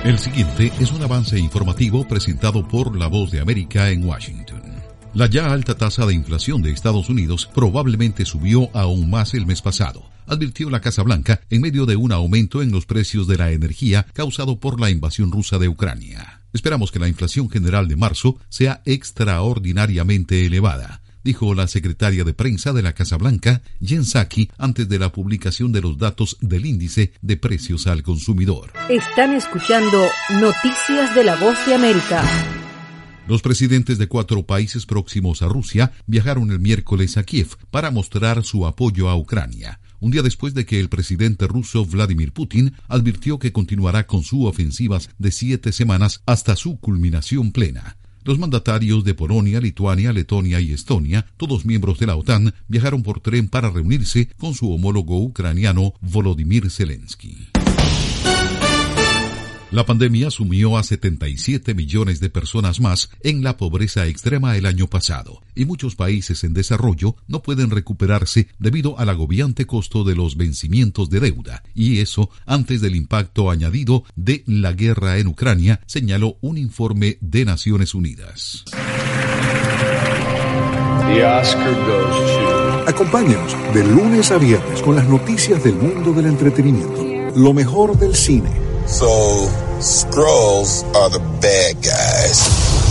El siguiente es un avance informativo presentado por La Voz de América en Washington. La ya alta tasa de inflación de Estados Unidos probablemente subió aún más el mes pasado, advirtió la Casa Blanca en medio de un aumento en los precios de la energía causado por la invasión rusa de Ucrania. Esperamos que la inflación general de marzo sea extraordinariamente elevada, dijo la secretaria de prensa de la Casa Blanca, Jen Psaki, antes de la publicación de los datos del índice de precios al consumidor. Están escuchando Noticias de La Voz de América. Los presidentes de 4 países próximos a Rusia viajaron el miércoles a Kiev para mostrar su apoyo a Ucrania, un día después de que el presidente ruso Vladimir Putin advirtió que continuará con sus ofensivas de 7 semanas hasta su culminación plena. Los mandatarios de Polonia, Lituania, Letonia y Estonia, todos miembros de la OTAN, viajaron por tren para reunirse con su homólogo ucraniano Volodymyr Zelensky. La pandemia sumió a 77 millones de personas más en la pobreza extrema el año pasado, y muchos países en desarrollo no pueden recuperarse debido al agobiante costo de los vencimientos de deuda, y eso antes del impacto añadido de la guerra en Ucrania, señaló un informe de Naciones Unidas. Acompáñanos de lunes a viernes con las noticias del mundo del entretenimiento, lo mejor del cine. So, Skrulls are the bad guys.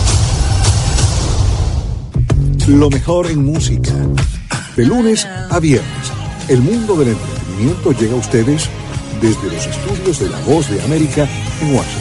Lo mejor en música. De lunes a viernes, el mundo del entretenimiento llega a ustedes desde los estudios de La Voz de América en Washington.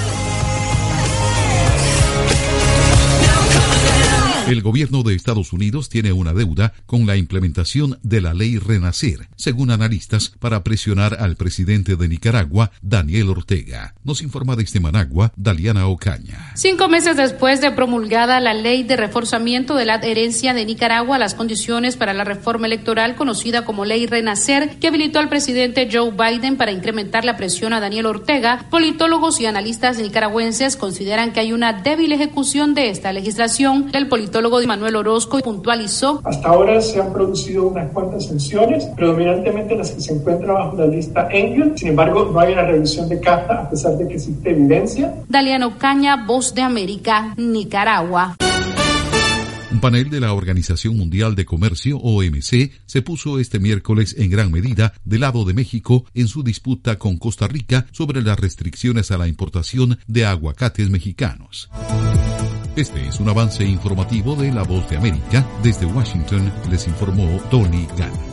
El gobierno de Estados Unidos tiene una deuda con la implementación de la ley Renacer, según analistas, para presionar al presidente de Nicaragua, Daniel Ortega. Nos informa desde Managua, Daliana Ocaña. 5 meses después de promulgada la ley de reforzamiento de la adherencia de Nicaragua a las condiciones para la reforma electoral conocida como ley Renacer, que habilitó al presidente Joe Biden para incrementar la presión a Daniel Ortega, politólogos y analistas nicaragüenses consideran que hay una débil ejecución de esta legislación. El politólogo Manuel Orozco puntualizó: hasta ahora se han producido unas cuantas sanciones, predominantemente las que se encuentran bajo la lista Engel. Sin embargo, no hay una revisión de carta a pesar de que existe evidencia. Daliana Ocaña, Voz de América, Nicaragua. Un panel de la Organización Mundial de Comercio, OMC, se puso este miércoles en gran medida del lado de México en su disputa con Costa Rica sobre las restricciones a la importación de aguacates mexicanos. Este es un avance informativo de La Voz de América. Desde Washington les informó Tony Gana.